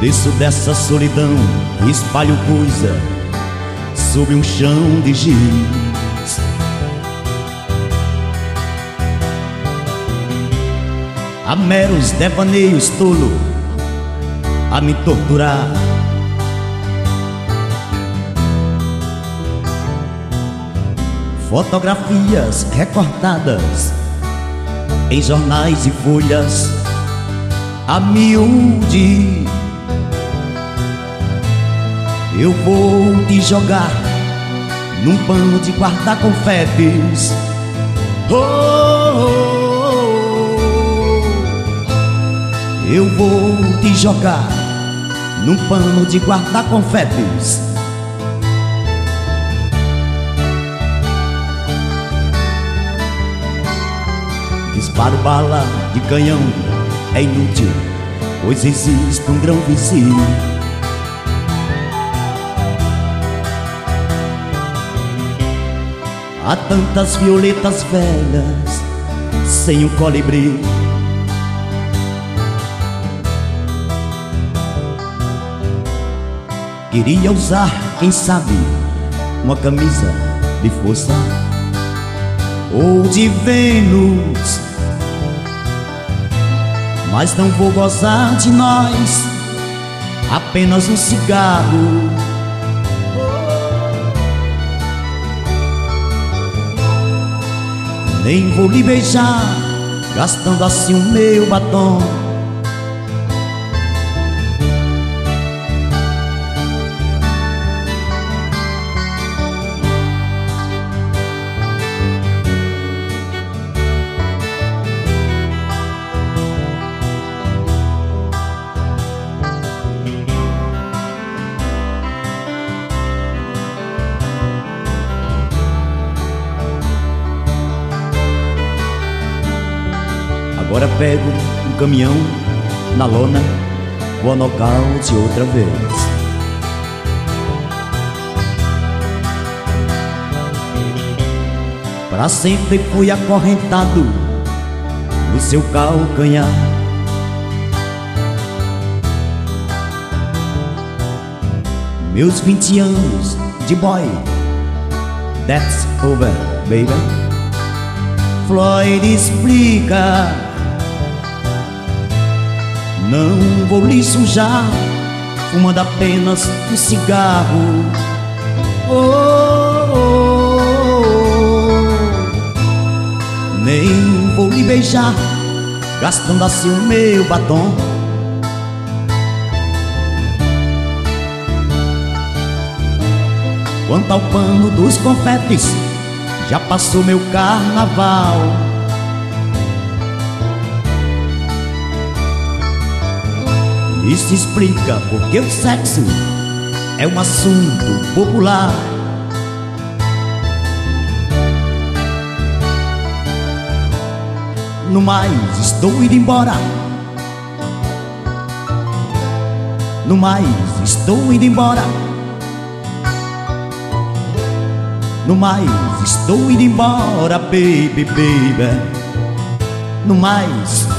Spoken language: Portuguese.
Desço dessa solidão e espalho coisa sob um chão de giz. Há meros devaneios tolo a me torturar. Fotografias recortadas em jornais e folhas a miúde. Eu vou te jogar num pano de guardar confetes. Oh, oh, oh. Eu vou te jogar num pano de guardar confetes. Disparo bala de canhão é inútil, pois existe um grão vizinho. Há tantas violetas velhas sem um colibri. Queria usar, quem sabe, uma camisa de força ou de Vênus, mas não vou gozar de nós, apenas um cigarro. Nem vou lhe beijar, gastando assim o meu batom. Agora pego um caminhão na lona, vou ao nocaute outra vez. Pra sempre fui acorrentado no seu calcanhar. Meus 20 anos de boy, that's over, baby. Floyd explica. Não vou lhe sujar, fumando apenas um cigarro. Oh, oh, oh. Nem vou lhe beijar, gastando assim o meu batom. Quanto ao pano dos confetes, já passou meu carnaval. Isso explica porque o sexo é um assunto popular. No mais, estou indo embora. No mais, estou indo embora. No mais, estou indo embora, baby, baby. No mais,